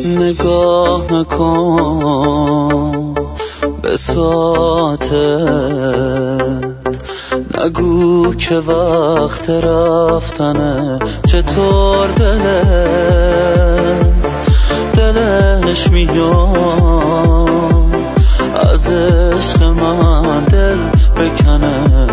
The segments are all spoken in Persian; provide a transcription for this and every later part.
نگاه نکن به ساعتت، نگو که وقت رفتنه. چطور دلش میاد از عشق من دل بکنه.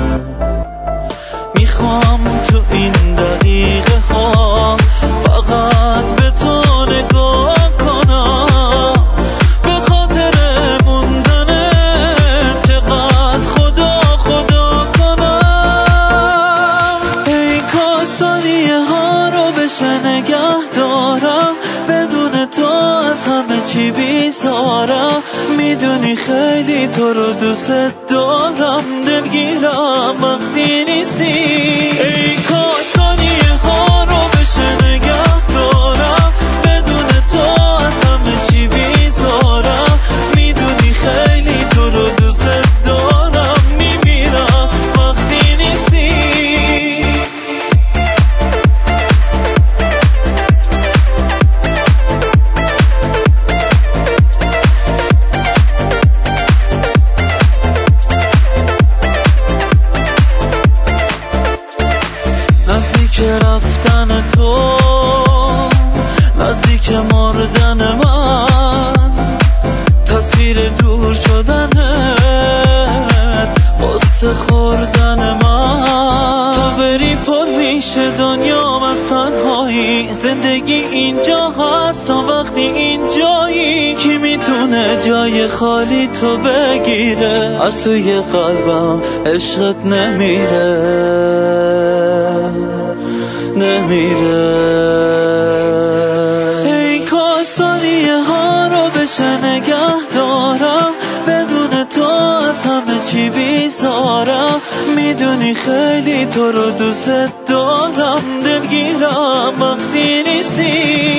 میخوام تو این دقیقه ها فقط به تو نگاه کنم، به خاطر موندنه چقدر خدا کنم. ای کاش ثانیه ها رو بشه نگه دارم، بدون تو از همه چی بیزارم. میدونی خیلی تو رو دوست دارم، دلگیرم وقتی نیستی. ای کاش ثانیه ها رو بشه نگه دارم، بدون تو از همه چی بیزارم. میدونی خیلی تو رو دوست دارم، میمیرم وقتی نیستی. نزدیک رفتن تو، نزدیک مردن من، تصویر دور شدنت قصه خوردن من. تا بری پر میشه دنیام از تنهایی، زندگی اینجا هست تا وقتی اینجایی. کی میتونه جای خالی تو بگیره؟ از توی قلبم عشقت نمیره. ای کاش ثانیه ها رو بشه نگه دارم، بدون تو از همه چی بیزارم. میدونی خیلی تو رو دوست دارم، دلگیرم وقتی نیستی.